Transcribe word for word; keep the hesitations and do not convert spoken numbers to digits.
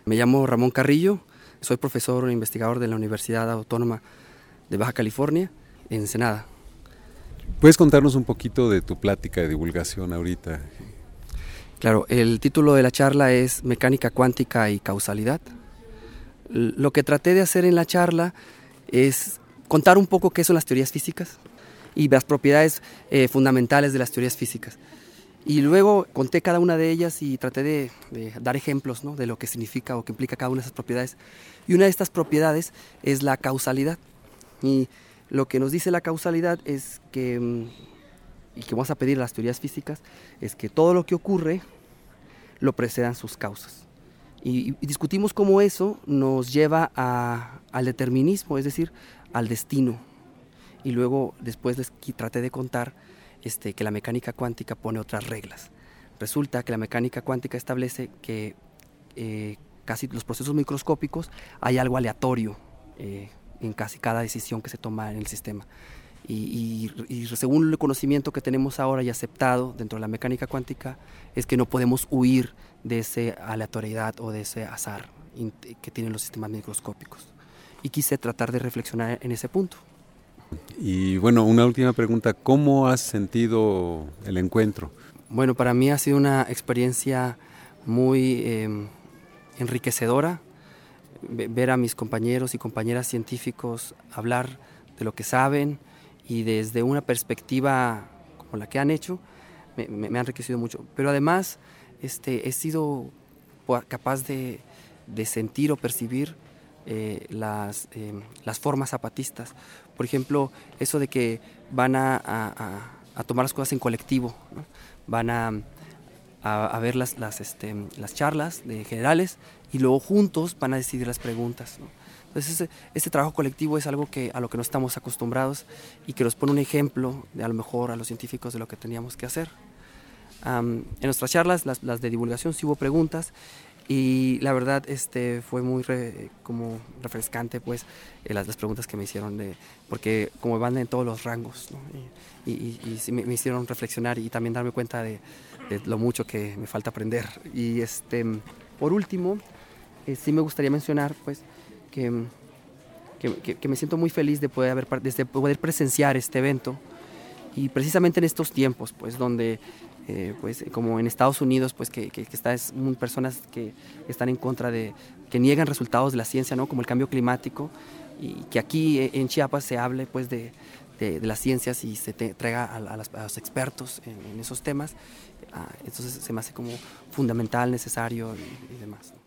Me llamo Ramón Carrillo, soy profesor e investigador de la Universidad Autónoma de Baja California, en Ensenada. ¿Puedes contarnos un poquito de tu plática de divulgación ahorita? Claro, el título de la charla es Mecánica cuántica y causalidad. Lo que traté de hacer en la charla es contar un poco qué son las teorías físicas y las propiedades eh, fundamentales de las teorías físicas. Y luego conté cada una de ellas y traté de, de dar ejemplos, ¿no?, de lo que significa o que implica cada una de esas propiedades. Y una de estas propiedades es la causalidad. Y lo que nos dice la causalidad es que, y que vamos a pedir a las teorías físicas, es que todo lo que ocurre lo precedan sus causas. Y, y discutimos cómo eso nos lleva a, al determinismo, es decir, al destino. Y luego después les traté de contar este, que la mecánica cuántica pone otras reglas. Resulta que la mecánica cuántica establece que eh, casi los procesos microscópicos hay algo aleatorio eh, en casi cada decisión que se toma en el sistema. Y, y, y según el conocimiento que tenemos ahora y aceptado dentro de la mecánica cuántica, es que no podemos huir de esa aleatoriedad o de ese azar que tienen los sistemas microscópicos. Y quise tratar de reflexionar en ese punto. Y bueno, una última pregunta, ¿cómo has sentido el encuentro? Bueno, para mí ha sido una experiencia muy eh, enriquecedora, ver a mis compañeros y compañeras científicos hablar de lo que saben y desde una perspectiva como la que han hecho, me, me, me ha enriquecido mucho. Pero además este, he sido capaz de, de sentir o percibir eh, las, eh, las formas zapatistas. Por ejemplo, eso de que van a, a, a tomar las cosas en colectivo, ¿no? Van a, a, a ver las, las, este, las charlas de generales y luego juntos van a decidir las preguntas, ¿no? Entonces ese, ese trabajo colectivo es algo que, a lo que no estamos acostumbrados y que nos pone un ejemplo de, a lo mejor a los científicos, de lo que teníamos que hacer. Um, en nuestras charlas, las, las de divulgación, sí hubo preguntas y la verdad este, fue muy re, como refrescante pues, eh, las, las preguntas que me hicieron, de, porque como van en todos los rangos, ¿no? y, y, y, y sí me, me hicieron reflexionar y también darme cuenta de, de lo mucho que me falta aprender. Y este, por último, eh, sí me gustaría mencionar pues, que, que, que me siento muy feliz de poder, haber, de poder presenciar este evento y precisamente en estos tiempos pues, donde Eh, pues como en Estados Unidos, pues que, que, que está, es un, personas que están en contra de, que niegan resultados de la ciencia, ¿no?, como el cambio climático, y que aquí en Chiapas se hable pues de, de, de las ciencias y se te, traiga a, a, las, a los expertos en, en esos temas. Ah, entonces se me hace como fundamental, necesario y, y demás.